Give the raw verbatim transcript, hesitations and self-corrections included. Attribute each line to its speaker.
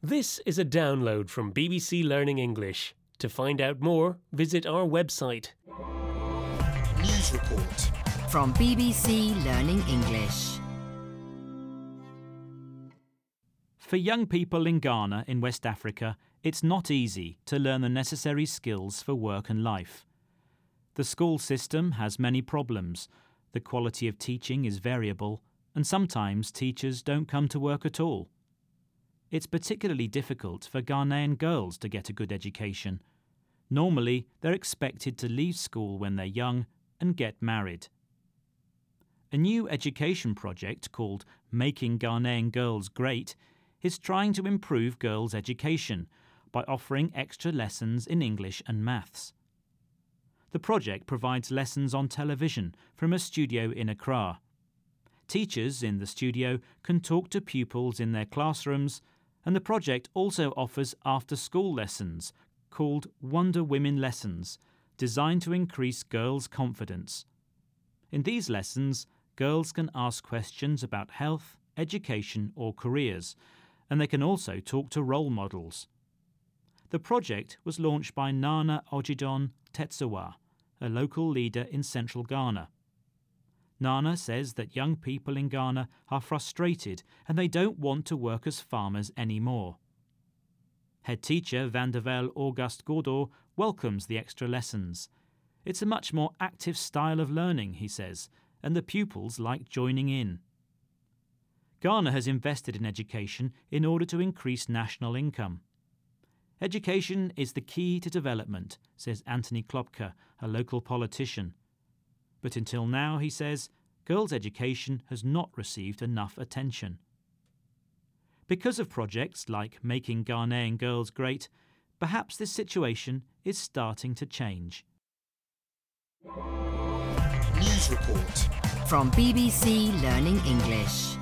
Speaker 1: This is a download from B B C Learning English. To find out more, visit our website.
Speaker 2: News report
Speaker 3: from B B C Learning English.
Speaker 4: For young people in Ghana in West Africa, it's not easy to learn the necessary skills for work and life. The school system has many problems. The quality of teaching is variable, and sometimes teachers don't come to work at all. It's particularly difficult for Ghanaian girls to get a good education. Normally, they're expected to leave school when they're young and get married. A new education project called Making Ghanaian Girls Great is trying to improve girls' education by offering extra lessons in English and maths. The project provides lessons on television from a studio in Accra. Teachers in the studio can talk to pupils in their classrooms, and the project also offers after-school lessons called Wonder Women Lessons, designed to increase girls' confidence. In these lessons, girls can ask questions about health, education or careers, and they can also talk to role models. The project was launched by Nana Ojidon Tetsuwa, a local leader in central Ghana. Nana says that young people in Ghana are frustrated and they don't want to work as farmers anymore. Head teacher Vandervel August Gordo welcomes the extra lessons. It's a much more active style of learning, he says, and the pupils like joining in. Ghana has invested in education in order to increase national income. Education is the key to development, says Anthony Klopka, a local politician. But until now, he says, girls' education has not received enough attention. Because of projects like Making Ghanaian Girls Great, perhaps this situation is starting to change.
Speaker 2: News report
Speaker 3: from B B C Learning English.